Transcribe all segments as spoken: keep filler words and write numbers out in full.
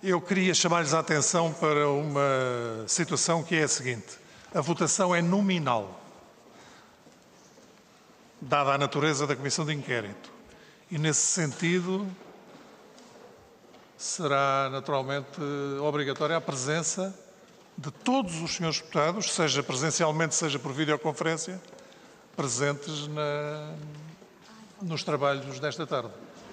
Eu queria chamar-lhes a atenção para uma situação que é a seguinte. A votação é nominal, dada a natureza da Comissão de Inquérito. E, nesse sentido, será naturalmente obrigatória a presença de todos os senhores deputados, seja presencialmente, seja por videoconferência, presentes na, nos trabalhos desta tarde.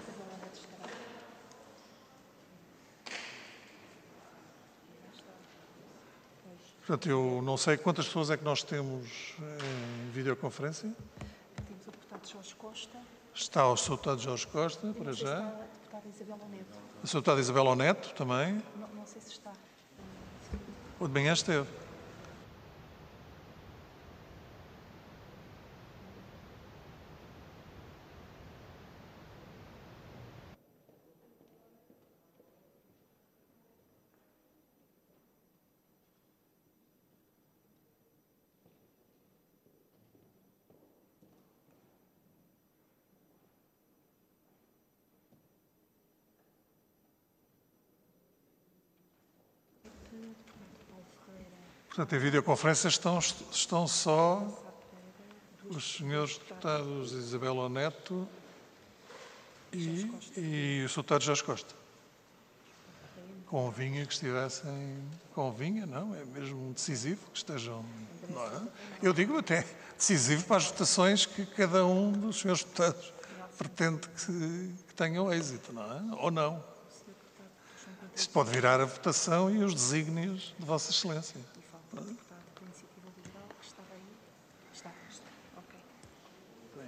Portanto, eu não sei quantas pessoas é que nós temos em videoconferência. Temos o deputado Jorge Costa. Está o senhor deputado Jorge Costa, para já. Está a deputada Isabel Oneto. A senhora deputada Isabel Oneto, também. Não, não sei se está. O de manhã esteve. Portanto, em videoconferência estão, estão só os senhores deputados Isabel Oneto e, e o senhor deputado Jorge Costa. Convinha que estivessem... Convinha, não? É mesmo decisivo que estejam... Não é? Eu digo até decisivo para as votações que cada um dos senhores deputados pretende que, que tenham êxito, não é? Ou não. Isto pode virar a votação e os desígnios de Vossa Excelência. O deputado da Iniciativa Liberal que estava aí. Está, está. Ok. Bem.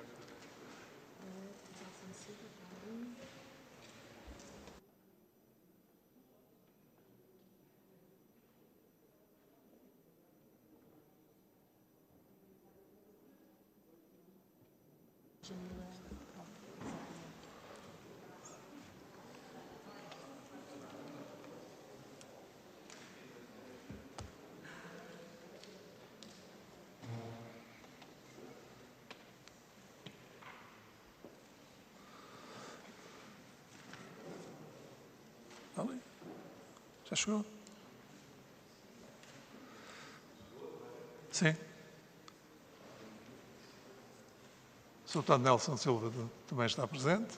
Ali. Já chegou? Sim. O senhor deputado Nelson Silva também está presente.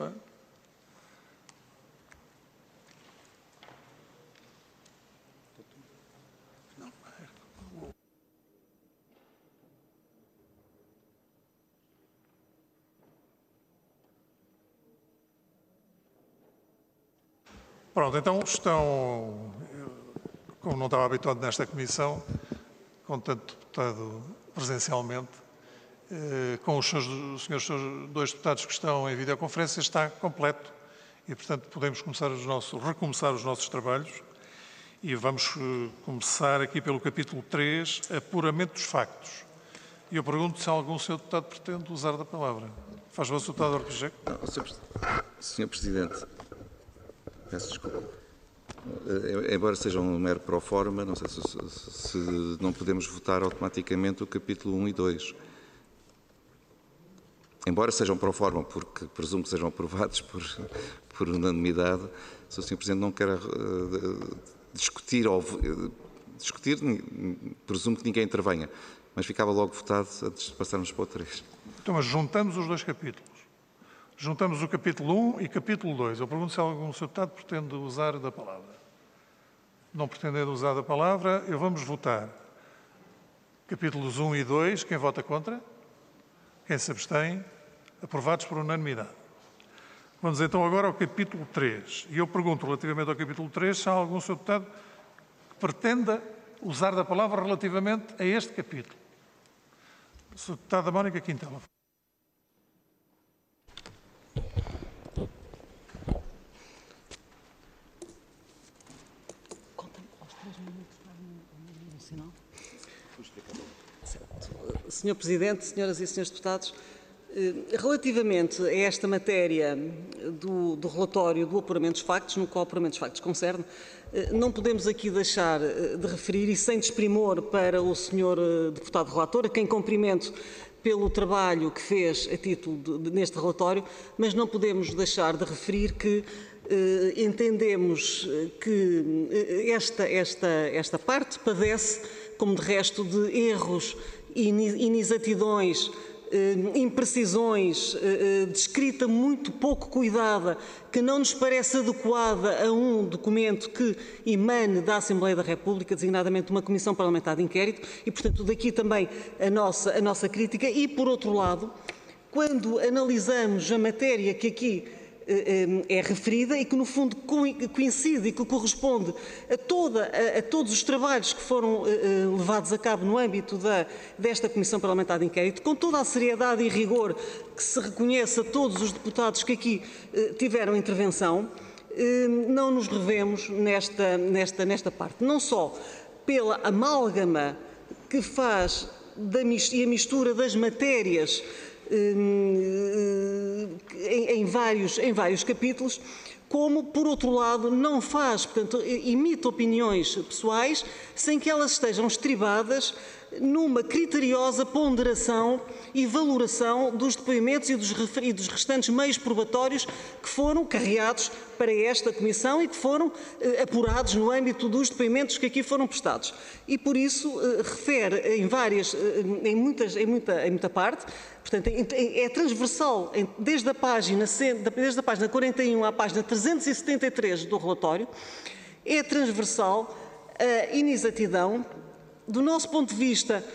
Pronto, então estão, como não estava habituado nesta comissão, com tanto deputado presencialmente, eh, com os, seus, os senhores dois deputados que estão em videoconferência, está completo e, portanto, podemos começar os nossos, recomeçar os nossos trabalhos e vamos eh, começar aqui pelo capítulo três, apuramento dos factos. E eu pergunto se algum senhor deputado pretende usar da palavra. Faz o senhor deputado Orpejeco? senhor Presidente, peço desculpa. Embora seja um mero pro forma, não sei se, se não podemos votar automaticamente o capítulo um e dois. Embora sejam pro forma, porque presumo que sejam aprovados por, por unanimidade, se o senhor Presidente não quer uh, discutir, ou, uh, discutir, presumo que ninguém intervenha, mas ficava logo votado antes de passarmos para o três. Então, mas juntamos os dois capítulos. Juntamos o capítulo um e capítulo dois. Eu pergunto se algum senhor deputado pretende usar da palavra. Não pretendendo usar da palavra, eu vamos votar. Capítulos um e dois, quem vota contra? Quem se abstém? Aprovados por unanimidade. Vamos então agora ao capítulo três. E eu pergunto, relativamente ao capítulo três, se há algum senhor deputado que pretenda usar da palavra relativamente a este capítulo. senhor deputado Mónica Quintela. senhor Presidente, senhoras e senhores deputados, relativamente a esta matéria do, do relatório do apuramento dos factos, no qual o apuramento dos factos concerne, não podemos aqui deixar de referir, e sem desprimor para o senhor deputado relator, a quem cumprimento pelo trabalho que fez a título de, de, neste relatório, mas não podemos deixar de referir que entendemos que esta, esta, esta parte padece, como de resto, de erros e inexatidões, imprecisões, de escrita muito pouco cuidada, que não nos parece adequada a um documento que emane da Assembleia da República, designadamente uma Comissão Parlamentar de Inquérito, e, portanto, daqui também a nossa, a nossa crítica. E, por outro lado, quando analisamos a matéria que aqui é referida e que, no fundo, coincide e que corresponde a, toda, a, a todos os trabalhos que foram uh, levados a cabo no âmbito da, desta Comissão Parlamentar de Inquérito, com toda a seriedade e rigor que se reconhece a todos os deputados que aqui uh, tiveram intervenção, uh, não nos revemos nesta, nesta, nesta parte. Não só pela amálgama que faz da, e a mistura das matérias Em, em, vários, em vários capítulos, como, por outro lado, não faz, portanto, emite opiniões pessoais sem que elas estejam estribadas numa criteriosa ponderação e valoração dos depoimentos e dos, e dos restantes meios probatórios que foram carreados para esta Comissão e que foram eh, apurados no âmbito dos depoimentos que aqui foram prestados. E, por isso, eh, refere em várias, eh, em, muitas, em, muita, em muita parte, portanto, é transversal, desde a página, desde a página quarenta e um à página trezentos e setenta e três do relatório, é transversal a inexatidão. Do nosso ponto de vista,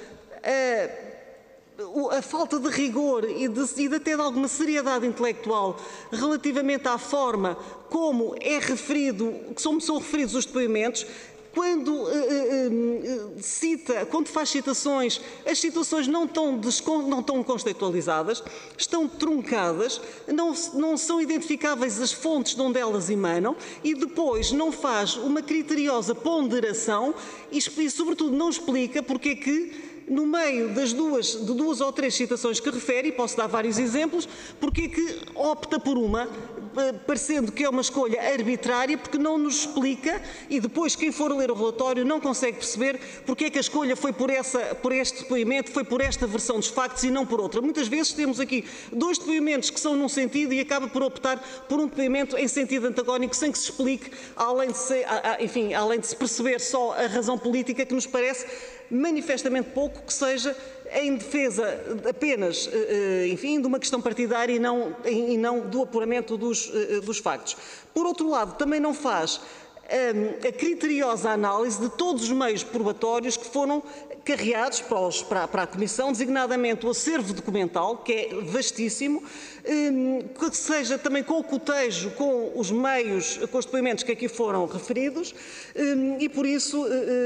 a, a falta de rigor e de, e de até de alguma seriedade intelectual relativamente à forma como é referido, como são referidos os depoimentos. Quando uh, uh, cita, quando faz citações, as citações não estão, não estão contextualizadas, estão truncadas, não, não são identificáveis as fontes de onde elas emanam e depois não faz uma criteriosa ponderação e, e sobretudo, não explica porque é que, no meio das duas, de duas ou três citações que refere, e posso dar vários exemplos, porque é que opta por uma, parecendo que é uma escolha arbitrária, porque não nos explica, e depois quem for ler o relatório não consegue perceber porque é que a escolha foi por, essa, por este depoimento, foi por esta versão dos factos e não por outra. Muitas vezes temos aqui dois depoimentos que são num sentido e acaba por optar por um depoimento em sentido antagónico, sem que se explique, além de se, enfim, além de se perceber só a razão política, que nos parece manifestamente pouco que seja em defesa apenas, enfim, de uma questão partidária e não, e não do apuramento dos, dos factos. Por outro lado, também não faz a criteriosa análise de todos os meios probatórios que foram carreados para, os, para, para a Comissão, designadamente o acervo documental, que é vastíssimo, que seja também com o cotejo, com os meios, com os depoimentos que aqui foram referidos, e por isso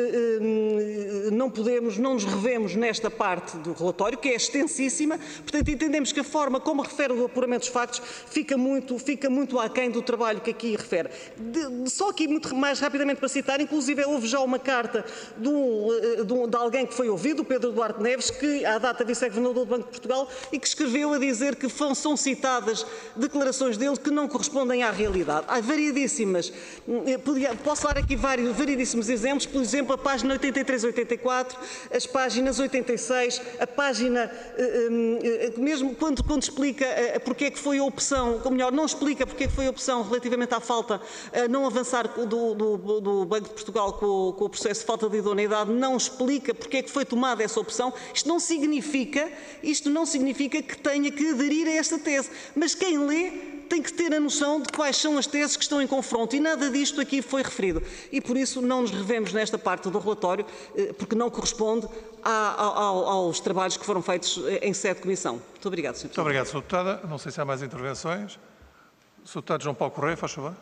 não podemos, não nos revemos nesta parte do relatório, que é extensíssima. Portanto, entendemos que a forma como refere o apuramento dos factos fica muito, fica muito aquém do trabalho que aqui refere. De, só aqui, muito mais rapidamente para citar, inclusive houve já uma carta de, um, de, um, de alguém que foi ouvido, o Pedro Duarte Neves, que à data vice-governador do Banco de Portugal, e que escreveu a dizer que são citadas declarações dele que não correspondem à realidade. Há variedíssimas, podia, posso dar aqui vários variedíssimos exemplos, por exemplo, a página oitenta e três e oitenta e quatro, as páginas oitenta e seis, a página, mesmo quando, quando explica porque é que foi a opção, ou melhor, não explica porque é que foi a opção relativamente à falta, a não avançar do, do, do Banco de Portugal com, com o processo de falta de idoneidade, não explica porque é que foi tomada essa opção. Isto não significa, isto não significa que tenha que aderir a esta tese, mas quem lê tem que ter a noção de quais são as teses que estão em confronto, e nada disto aqui foi referido. E por isso não nos revemos nesta parte do relatório, porque não corresponde a, a, aos trabalhos que foram feitos em sede de comissão. Muito obrigado, senhor Presidente. Muito obrigado, senhor Deputada. Não sei se há mais intervenções. senhor Deputado João Paulo Correia, faz favor.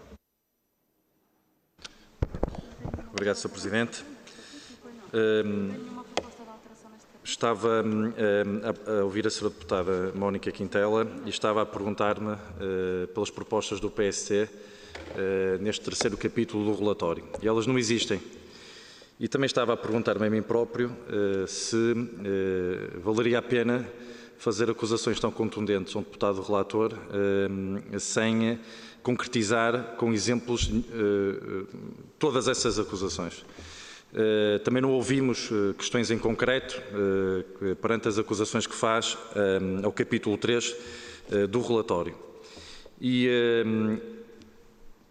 Obrigado, senhor Presidente. Um, Estava um, a, a ouvir a senhora Deputada Mónica Quintela e estava a perguntar-me uh, pelas propostas do P S C uh, neste terceiro capítulo do relatório. E elas não existem. E também estava a perguntar-me a mim próprio uh, se uh, valeria a pena fazer acusações tão contundentes a um deputado relator uh, sem concretizar com exemplos uh, todas essas acusações. Uh, também não ouvimos uh, questões em concreto uh, perante as acusações que faz uh, ao capítulo três uh, do relatório. E, uh,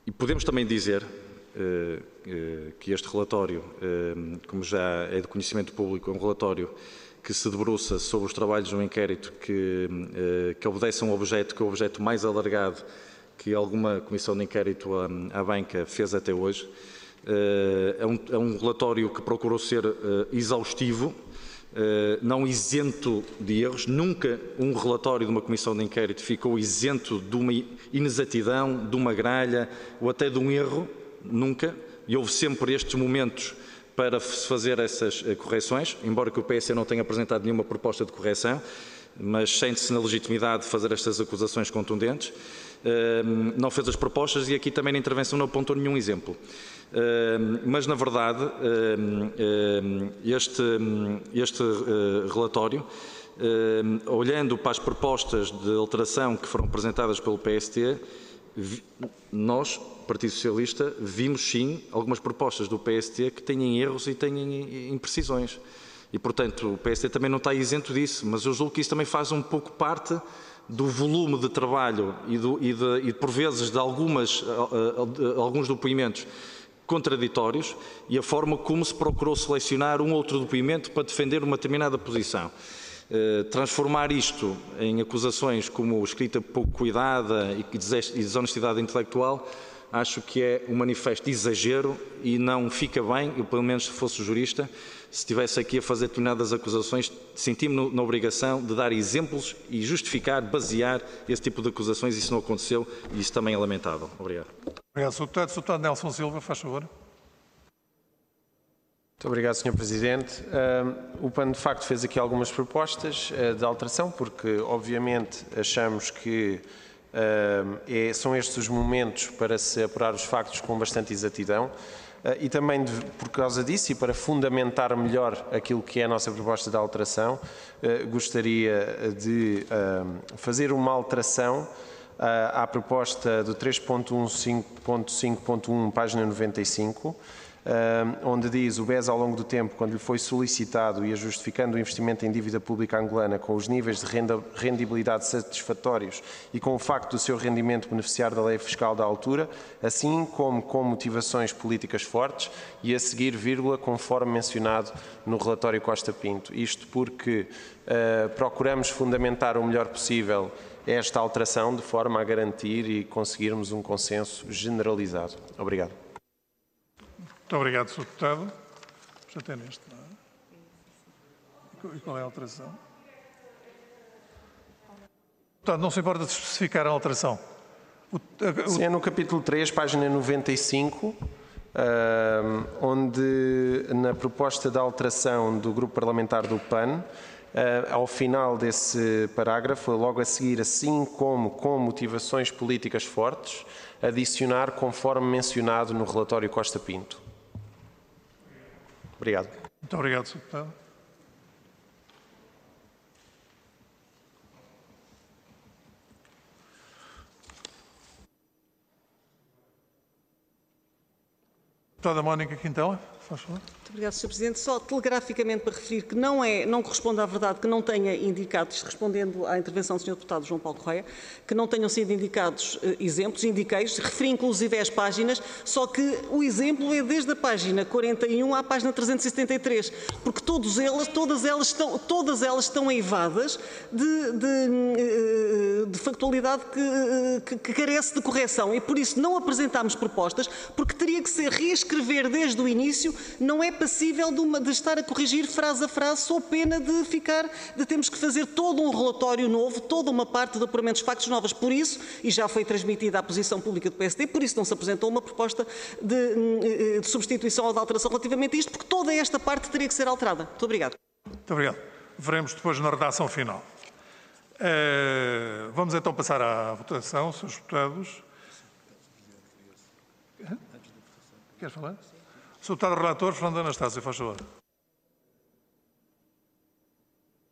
E podemos também dizer uh, uh, que este relatório, uh, como já é de conhecimento público, é um relatório que se debruça sobre os trabalhos de um inquérito que, uh, que obedece a um objeto, que é o objeto mais alargado que alguma comissão de inquérito à, à banca fez até hoje. Uh, é, um, é um relatório que procurou ser uh, exaustivo, Uh, não isento de erros. Nunca um relatório de uma comissão de inquérito ficou isento de uma inexatidão, de uma gralha ou até de um erro, nunca. E houve sempre estes momentos para se fazer essas uh, correções, embora que o P S não tenha apresentado nenhuma proposta de correção, mas sente-se na legitimidade de fazer estas acusações contundentes. Uh, não fez as propostas e aqui também na intervenção não apontou nenhum exemplo. Uh, mas, na verdade, uh, uh, este, este uh, relatório, uh, olhando para as propostas de alteração que foram apresentadas pelo P S T, vi, nós, Partido Socialista, vimos sim algumas propostas do P S T que têm erros e têm imprecisões. E, portanto, o P S T também não está isento disso, mas eu julgo que isso também faz um pouco parte do volume de trabalho e, do, e, de, e por vezes, de algumas, alguns depoimentos contraditórios e a forma como se procurou selecionar um outro depoimento para defender uma determinada posição. Eh, transformar isto em acusações como escrita pouco cuidada e desonestidade intelectual, acho que é um manifesto de exagero e não fica bem. Eu, pelo menos, se fosse jurista, se estivesse aqui a fazer determinadas acusações, senti-me na obrigação de dar exemplos e justificar, basear esse tipo de acusações. Isso não aconteceu e isso também é lamentável. Obrigado. Obrigado, senhor Deputado. senhor Deputado Nelson Silva, faz favor. Muito obrigado, senhor Presidente. Uh, o P A N, de facto, fez aqui algumas propostas uh, de alteração, porque, obviamente, achamos que uh, é, são estes os momentos para se apurar os factos com bastante exatidão. Uh, e também, de, por causa disso, e para fundamentar melhor aquilo que é a nossa proposta de alteração, uh, gostaria de uh, fazer uma alteração à proposta do três ponto quinze ponto cinco ponto um, página noventa e cinco, onde diz: o B E S, ao longo do tempo, quando lhe foi solicitado e a justificando o investimento em dívida pública angolana com os níveis de renda, rendibilidade satisfatórios e com o facto do seu rendimento beneficiar da lei fiscal da altura, assim como com motivações políticas fortes, e a seguir, vírgula, conforme mencionado no relatório Costa Pinto. Isto porque uh, procuramos fundamentar o melhor possível esta alteração de forma a garantir e conseguirmos um consenso generalizado. Obrigado. Muito obrigado, senhor Deputado. Já tem neste, não é? E qual é a alteração? Deputado, não se importa de especificar a alteração? O, a, o... Sim, é no capítulo três, página noventa e cinco, uh, onde na proposta de alteração do Grupo Parlamentar do P A N, Uh, ao final desse parágrafo, logo a seguir, assim como com motivações políticas fortes, adicionar conforme mencionado no relatório Costa Pinto. Obrigado. Muito obrigado, senhor Deputado. Deputada Mónica Quintela, faz favor. Muito obrigado, senhor Presidente. Só telegraficamente para referir que não, é, não corresponde à verdade que não tenha indicado, respondendo à intervenção do senhor Deputado João Paulo Correia, que não tenham sido indicados uh, exemplos, indiquei-os, referi inclusive às páginas, só que o exemplo é desde a página quarenta e um à página trezentos e setenta e três, porque todos elas, todas, elas estão, todas elas estão eivadas de, de, de factualidade que, que, que carece de correção e por isso não apresentámos propostas, porque teria que ser reescrever desde o início, não é passível de, uma, de estar a corrigir frase a frase, sou pena de ficar, de termos que fazer todo um relatório novo, toda uma parte de apuramentos de factos novas. Por isso, e já foi transmitida à posição pública do P S D, por isso não se apresentou uma proposta de, de substituição ou de alteração relativamente a isto, porque toda esta parte teria que ser alterada. Muito obrigado. Muito obrigado. Veremos depois na redação final. Uh, vamos então passar à votação, senhores deputados. Queres falar? senhor Deputado Relator, Fernando Anastácio, faz favor.